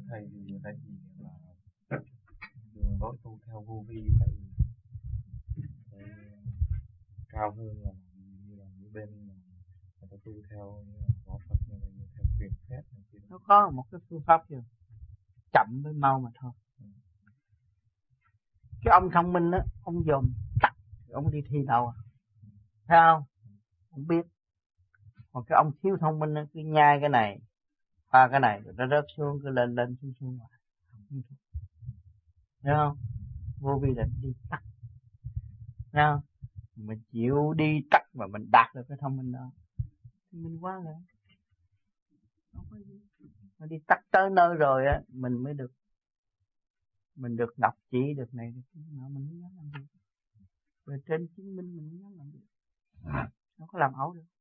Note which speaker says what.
Speaker 1: thầy thì tại vì là đường lối tu theo vô vi, tại vì cao hơn là như là những bên mà người ta tu theo như là võ Phật, như là như theo truyền phép này kia.
Speaker 2: Nó có một cái phương pháp gì chậm với mau mà thôi. Cái ông thông minh á, ông dòm tắt, ông đi thi đâu à? Thấy không? Không biết. Còn cái ông thiếu thông minh á, cứ nhai cái này, pha cái này, rồi nó rớt xuống, cứ lên lên xuống xuống ngoài. Thấy không? Vô vi là đi tắt. Thấy không? Mình chịu đi tắt mà mình đạt được cái thông minh đó thì mình qua rồi. Không có gì. Mà đi tắt tới nơi rồi á, mình mới được, mình được ngọc chỉ, được này được kia, mà mình mới dám làm được. Về trên chứng minh mình mới dám làm được. Nó có làm ẩu được.